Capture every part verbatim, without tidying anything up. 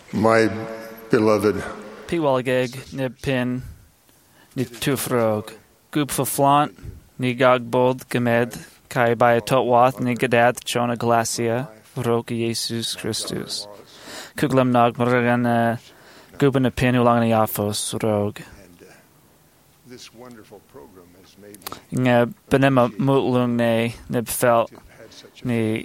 My beloved Piwalgeg nib pin ni tufrog. Gub faflant ni gagbold gemed kai by totwath ni gadad chona glacia rok Jesus Christus. Kuglam nog maragan guben a pin ulang ni afos rog. This wonderful program has made Nga benema mutlung ne nib felt ni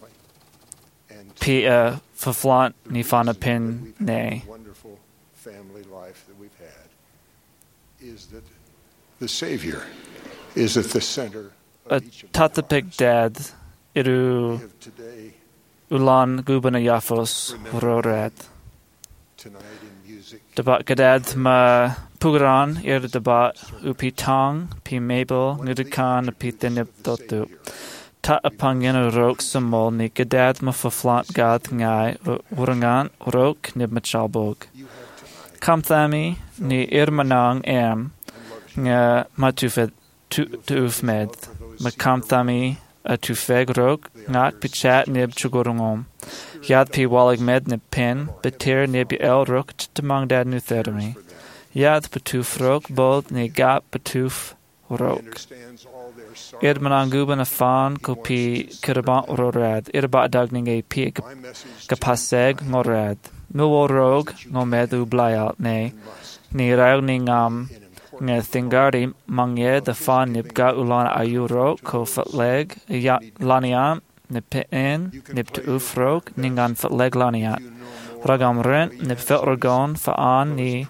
pia faflant ni fana pin ne. wonderful family life that we've had is that the Savior is at the center A of each of our tatapik lives. dad We iru have today, ulan guben a yafos rored. tonight in music, Debat gadad ma pugaran ir debat upi tang pi mabel nudikan pi tinip dotu. Ta apangin a rok samol ni gadad ma faflant gad ngai urangan rok nib machalbog. you have tonight Kam thami ni irmanang am nga matufed tuufmed. Ma kam thami a tufeg rok ngak pichat nib chugurungom. Yad pi walig med nib pin, betir nib el rok chitamang dad nu thermi. Yad patuf rok bold ni gap patuf He rok. understands all their sorrow. Irmanang guban a fan ko pi kirabant rorad. Irba dagning e pi My message kapaseg ngorad. Milwo rog ngomed u blayalt ne. Ni raug ni ngam nga thingari mangye the fan nib ga ulan ayuro ko fatleg ya laniam nib pin nib tu ufrog ningan fatleg laniat. Ragam rent nib fet ragon faan ni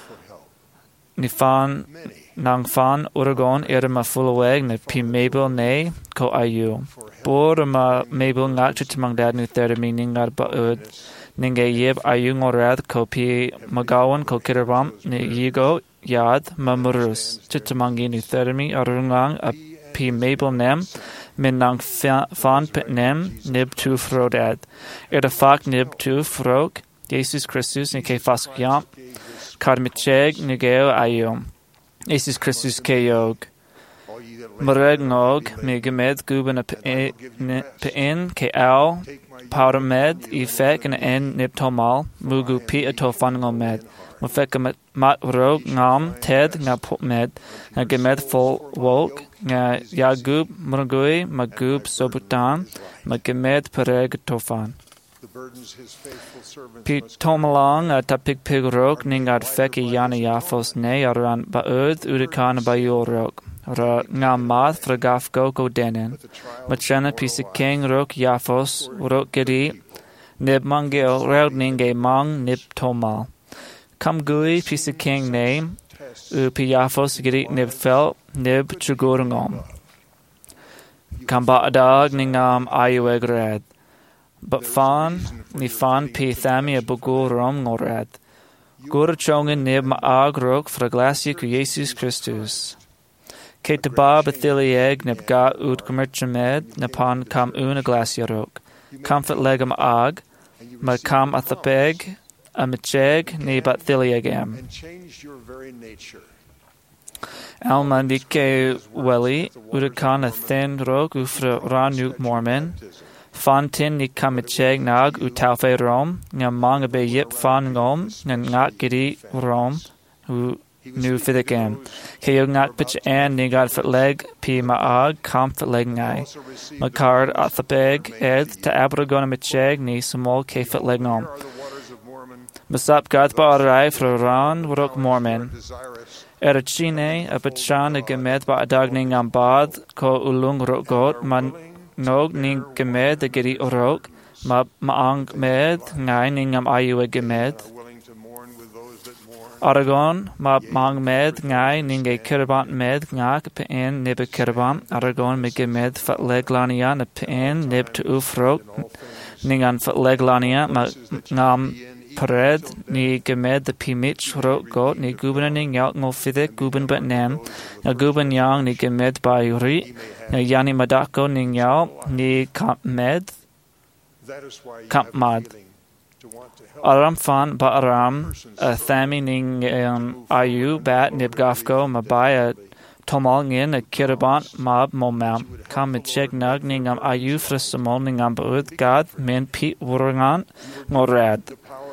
ni fan nang fan uragon irma fulaweg nib pi mabel ne ko ayu. Bor ma mabel ngak chitamang dad nu thermi ningar baud ninge yeb ayu ngorad ko pi magawan ko kirabam ni yigo yad mamurus chitamangi nu thermi arungang a pi mabel nem min nang fan pit nem nib tu frodad. Er de fak nib tu frog Jesus Christus ni ke faskiam karmicheg nigeo ayum. Jesus Christus ke yog. all ye that Mareg nog mi gemed guben a pein ke au powder med i fek en en nib tomal mugu pi a tofango med. Mo fek mat rog ngam ted nga put med nga gemed full wok nga yagub murgui magub sobutan ma gemed pereg tofan. the burdens his faithful servants Pi must tomalang a tapik pig rog ningad feki yana yafos ne aran baud udikan bayul rog. Ra nga math fragaf go go denen. Machana pisa king rog yafos rog giri nib mangil raud ninge mang nib tomal. Kam gui pisa king name u pi yafos giri nib fel nib chugurungom. Kam ba adag ningam ayueg red. But fan ni fan pi thami a bugul rom ngorad. Gur chongen nib ma agrok fra glacia ku Jesus Christus. Ke tabab athilieg nib ga ut commerchamed napan kam una glacia rok. Comfort legam ag, ma kam athapeg, a micheg ni bat thiliegam. and change your very nature. Alma dike weli, udakan a thin rok ufra ranuk mormen. Fantin ni kamicheg nag u taufe rom, nga manga be yip fan ngom, nga ngak giri rom, u nu fidikam. Keo ngak pitch an ni gad fit leg, pi maag, kam fit leg ngai. Also receive Makard athapeg ed, ta abragona micheg ni small ke fit leg ngom. are the waters of Mormon, Masap gad ba arai fra ran rok mormen. desirous Er chine a bachan a gemed ba adagning am bad, ko ulung rogot man nog ning gemed a giri orok, ma maang med ngai ning am ayu a gemed. are willing to mourn with those that mourn. Aragon ma mang med ngai ning a kirabant med ngak pein nib a kirabant. Aragon me gemed fat leglania na pein nib to ufrok ning an fat leglania ma ngam pared ni gemed the pimich rok got ni guben ning yak ngo fidek guben bat nem na guben yang ni gemed by ri na yani madako ning yaw ni kamp med That is why you Kamp have a mad. feeling to want to help. aram fan ba aram a thami ning um, ayu bat nib gafko ma by a Tomal ngin a kirabant mab momam. Kam mit chek nag ning am ayu frasamol ning am baud gad min pit wurangan ngorad.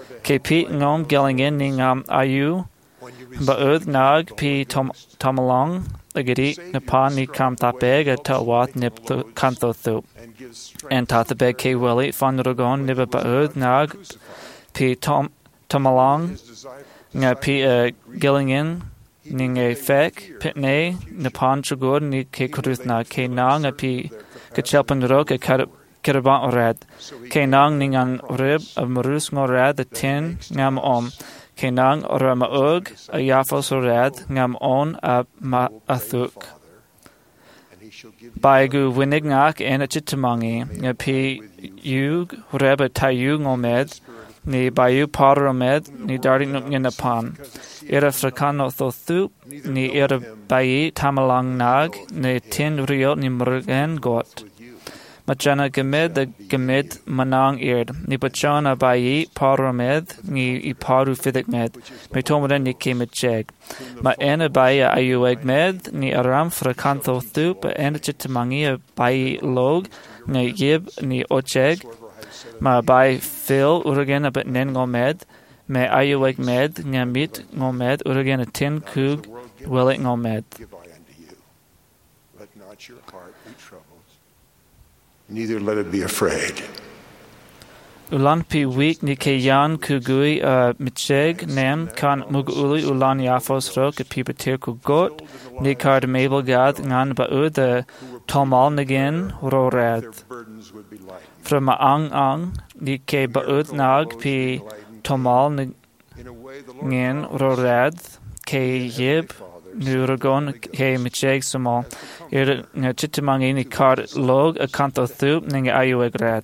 Ke pi ngom Gillingan ni ngam ayu Ba'ud nag pi tom tomalong agiri napan ni kam tapeg at tawat nip kanto thup. And tatabeg ke willi fan rogon niba ba'ud nag pi tom tomalong nga pi uh, Gillingan ni ngay fek pitne napan chugod ni ke kuruth na ke nang a pi kachelpan rok a kiraban orad. Ke nang ni ngan rib of marus ngorad a tin ngam om. Kenang ora maug a yafos orad ngam on a ma athuk. Baigu winignak en a chitamangi nga pi yug reba tayu ngomed ni bayu paromed ni darting nginapan. Era fracano thothup ni era bayi tamalang nag ni tin riot ni murgen got. Machana gemed the gemed manang eard ni bachana bayi paromed ni I paru fidik med me tomaden ni kemecheg ma ena bayi ayueg med ni aram frakanto thup ena chitamangi bayi log ni yib ni ocheg ma bayi fil uragen abit nen ngomed me ayueg med ngamit ngomed uragen a tin kug willik ngomed. Neither let it be afraid. Ulan pi week ni ke yan kugui uh, micheg nem kan muguli ulan yafos rok a pipatir ku got ni card mabel gad ngan ba'u the tomal nagin rorad. From a ang ang ni ke ba'u nag pi tomal nagin rorad ke yib Nuragon ke micheg sumo ir nga chitamangi ni card log a kanto thup ninga ayueg rad.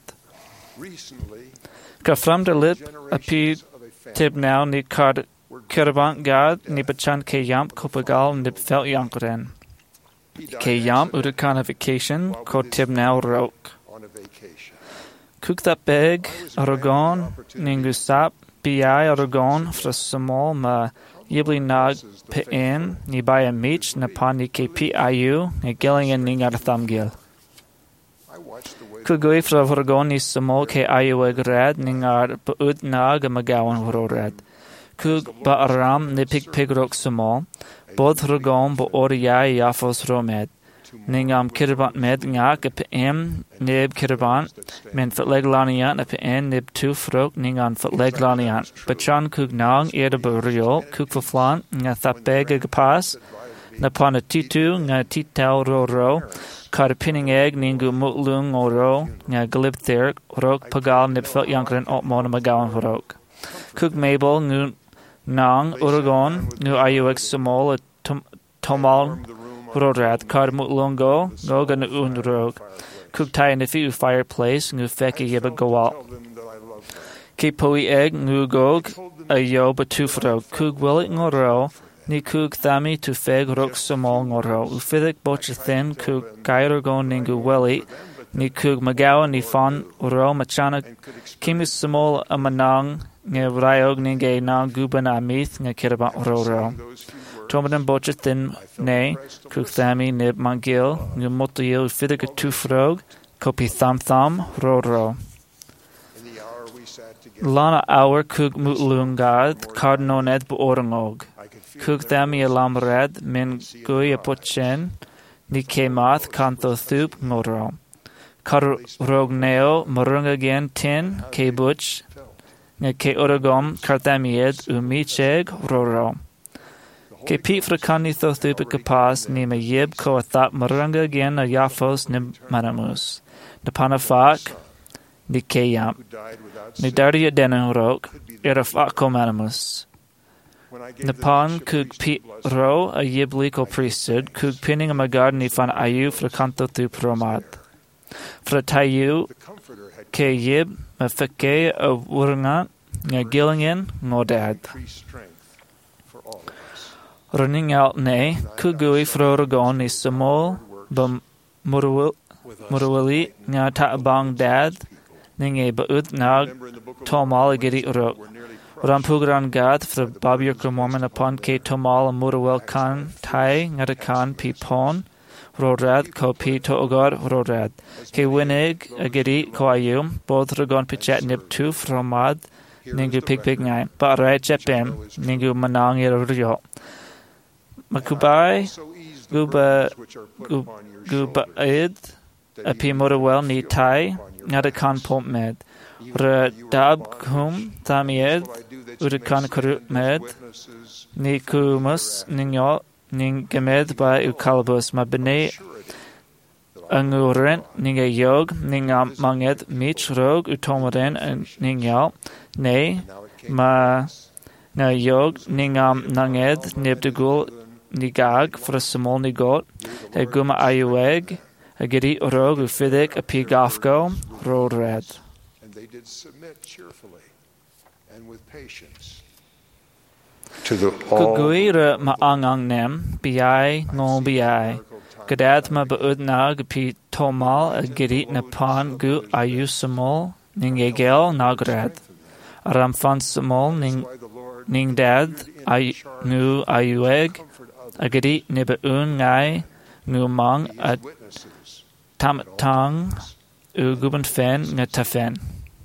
Ka from the lip a pi tib now ni card kirabant gad ni bachan ke yamp kopagal nib felt yankren. Ke yamp urukan a vacation ko tib now rok. Cook that beg aragon ningu sap bi aragon fra sumo ma Yibli nag pe'en ni baya mich na pan ni ke pi ayu ni Gillingan ni ngar thamgil. Kugui fra vragon ni samo ke ayu eg rad ni ngar ba'ud nag a magawan horo rad. Kug ba aram ni pig pigrok samo, bod vragon bo oriya yafos romed. Ningam kirabant med ngak a pe'em nib kirabant, men fatleglaniant a pe'en nib tu frok ningan fatleglaniant. Bachan kug nang eda buriol, kug faflan, nga thapega gapas, napana titu, nga titau ro ro, kar pinning egg ningu mutlung o ro, nga galib thirk, rok pagal nib felt yankren opmona magawan horok. Kug mabel ngu nang uragon, ngu ayuek samol a tomal Rodrat kar mutlungo go gan unrog kuk tai in the few fireplace ngu feki yeba goal ke poi egg ngu gog a yo batufro kuk willik ngoro ni kuk thami tu feg rok samol ngoro ufidik boch thin kuk gairo go ningu willi ni kuk magawa ni fon ro machana kimus samol a manang nge rayog ninge na guban amith nge kiraba ro ro Tomadan bocha thin ne, kuk thami nib mangil, ngu motoyil fidig a tufrog, kopi tham tham, ro ro. Lana hour kuk mutlungad, cardinoned bu orangog. Kuk thami alam red, min gui a pochen, ni ke math kanto thup ngoro. Kar rog neo, marunga gen tin, ke buch, nga ke oragom, karthamied, umicheg, ro ro. Ke pi fracani thothupa kapas ni me yib ko a thap maranga gen a yafos ni manamus. Na panafak ni ke yamp. Ni dardi a denan rok, era fak ko manamus. Na pan kug pi ro a yibli ko priesthood, kug pinning a magard ni fan ayu fracanto thu promad. Fra tayu ke yib ma fake a wurngat nga Gillingan ngodad. Running out ne, kugui froragon ni samol, bum murawili nga ta'abang dad, ninge ba'ud nag tomal giri urok. Rampugran gad fra babir kumorman upon ke tomal murawil kan tai ngadakan pi pon, rodad ko pi toogor rodad. Ke winig agiri ko ayum, both ragon pichat nib tu fromad, ningu pig-pig ngai. Ba-rai chepem, ningu manang iro. Makubai, guba, guba id, api modawel ni tai, ngadakan pomp med. Re dab kum tamied, udakan kurut med, ni kumus, ninyo, ning gemed by ukalbus mabene, anguren, ninga yog, ninga manged, mich rog, utomaren, ningyal, ne, ma, na yog, ningam nanged, nebdegul, nigag, for a small nigot, a guma ayueg, a giri rog, ufidik, a pigafgo, road red. And they did submit cheerfully and with patience to the all. Kuguira maangang nem, bi ngol bi. Gadad ma baudnag pi tomal, a giri napan gu ayusamol, ningegel nagrad. Aramfan samol, ning, ning dad, ay, nu ayueg, agadi nibaun ngai, nu mang, a tamatang, u guban fen, nga tafen.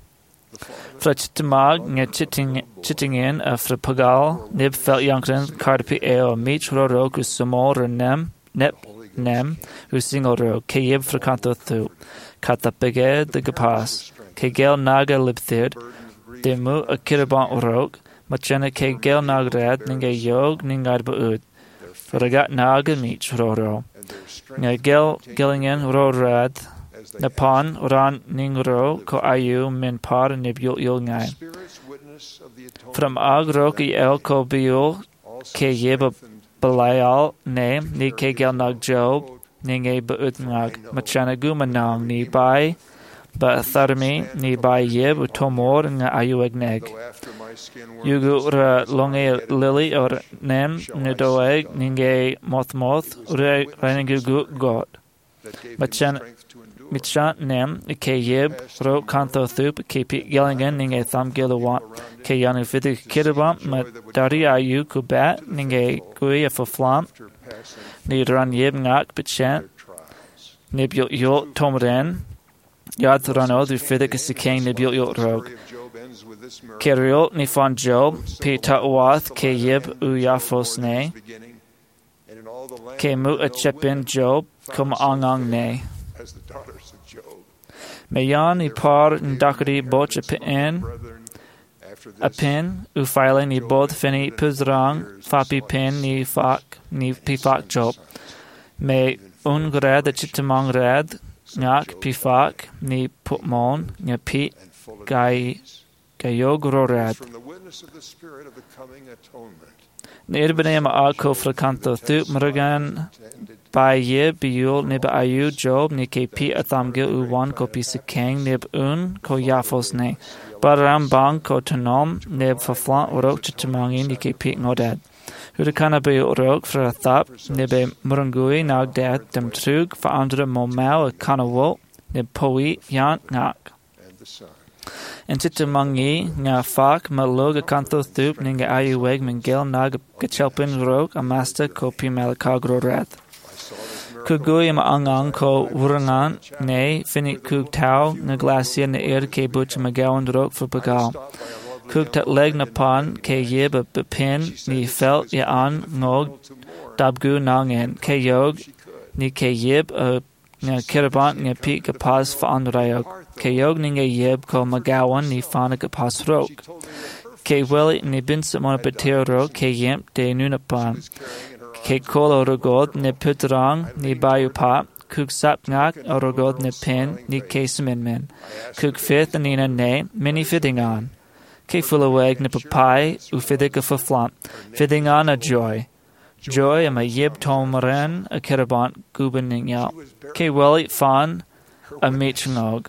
Fra chittamag, nga chittingen, a fra pagal, nib felt yankren, cardapi eo, mich roro, gu samol, renem, nep, nem, u single ro, keyib fra kanto thu, katapege de gapas, kegel naga libthid, demu a kirabant rog, machena kegel nagrad, ninga yog, ningad baud. Ragat naga mich roro. Nga gel gillingen rorad, napan ran ningro ko ayu min par nibul yul ngai. From agro ki el ko biul, ke yeba balayal ne, ni kegel nag job, ninge baud nag, machana gumanang ni bai, ba tharmi ni bai yeb utomor nga ayu egneg. Yugu ra longe lily or nem nidoeg ninge moth moth ure reningu gu god. Machan michan nem ke yeb ro kanto thup ke pi gellingen ninge tham gilawat ke yanu fidik kirabam ma dari ayu kubat ninge gui for flam ni ran yeb ngak bichan nib yot yot tomren yad rano du fidik sikeng nib yot yot rog. Keriol ni fan Job, pi ta'uath ke yib u yafos ne, ke mu a chepin Job, kum angang ne. Mayan i par ndakari boch a pin, a pin, u file ni bod fini puzrang, fapi pin ni fak, ni pi fak Job. Me un grad a chitamang rad, ngak pi fak, ni putmon, nga pi, gai, Gayog rorad. Nirbanem ako frakanto thup maragan by ye biul nib ayu Job ni ke pi athamgil uwan ko pi sikeng nib un ko yafos ne. Baram bang ko tanom nib faflan orok chitamangin ni ke pi ngodad. Hurikana be orok fra thap nibe murangui nag dad dem trug fa andre momau a kanawol nib poi yan ngak. En chitamangi nga fak maluga kanto thup ninga ayuweg mingel nag gachelpin rog amasta ko pimalakagro rat. Kugui ma angang ko wurangan ne finit kug tau nga glacia na ir ke buch magawan rog for bagal. Kug tat leg na pan ke yib a bepin ni felt ya an ngog dabgu nangen ke yog ni ke yib a nga kirabant nga pi kapas fa anrayog. Ke yog ninga yeb ko magawan ni fana kapas rog. Ke weli ni binsamon petir rog ke yemp de nunapan. Ke kolo rogod ni putrang ni bayu pa. Kug sap ngak rogod ni pen ni ke sminmen. Kug fifth nina ne mini fittingan. Ke fulaweg ni papai u fidika fa flamp. Fittingan a joy. Joy am a yeb tomaren a kirabant guban ningyal. Ke weli fan a michnog.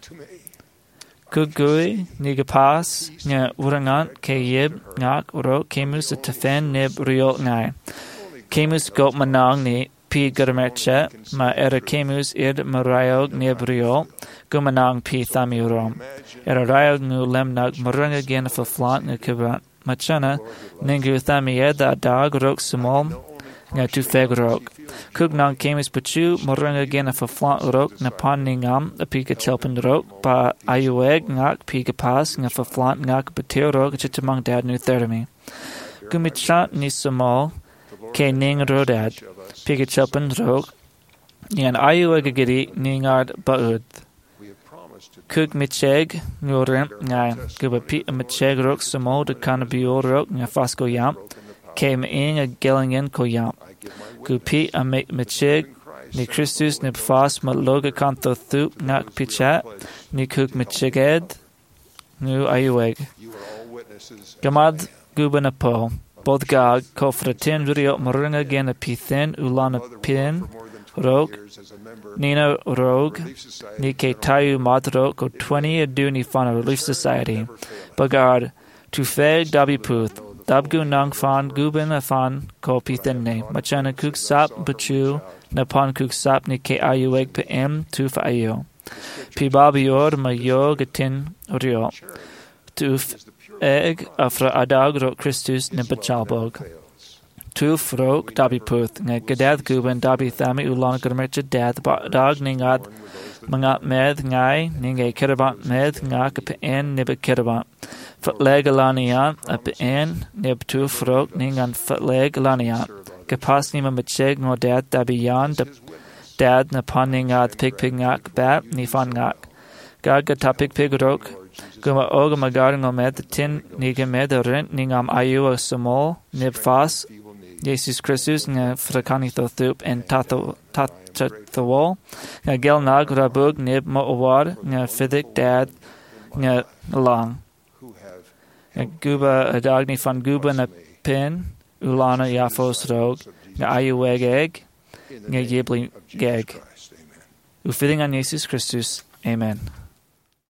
Kugui nigapas nga urangant ke yib ngak uro kemus a tafen nib riol ngai. Kemus got manang ni pi garmerche ma era kemus id marayog nib riol gumanang pi thamiurom. Era rayog nu lemnag marang again for flant nga kibrant. Machana ningu thamied da dag rok sumol nga tu feg rok. Kuk nang kemis pachu moranga gen a faflant rok na pan ningam a pika chelpen rok pa ayueg ngak pika pas nga faflant ngak pateo rok chitamang dad nu thermi. Gumitchat ni samal ke ning rodad pika chelpen rok ngan ayueg giri ningard baud. Kuk micheg nurim nga guba pi micheg rok samal de kanabio rok nga fasco yam came in a gellingen ko yam. Gupi a micheg ni Christus ni fas ma loga kanto thup ngak pichat ni kuk micheged nu ayueg. Gamad guba na po. Both gag ko fratin video marunga gen a pithin ulana pin rog Nina Rog, ni ke tayu madro ko twenty adu ni fan a relief society. Bagard, tu fe dabi puth, dabgu nang fan guben a fan ko pithen ne, machana kuk sap bachu, napon kuk sap ni ke ayu egg pe em tu fa ayu. Pi babior ma yo gatin rio. Tu egg afra adag ro Christus ni bachalbog. Tu frok dabi puth nga gadad guban dabi thami ulan gurmercha dad ba dag ningad mga med ngai ninge kirabat med nga pe en nib kirabat fatleg alanian ap en nib tu frok ningan fatleg alanian kapas nima macheg no dad dabi yan dad na paningad pig pig ngak bat ni fan ngak gag gata pig pig rok guma oga magar ngo med tin niga med rent ningam ayu a samol nib fas Jesus Christus nga frakani tho thup en tato tatawol nga gel nag rabug nib mo awar nga fidik dad nga lang nga guba adagni fan guba na pin ulana yafos rog nga ayuweg egg nga yibli geg ufiding an Jesus Christus. Amen.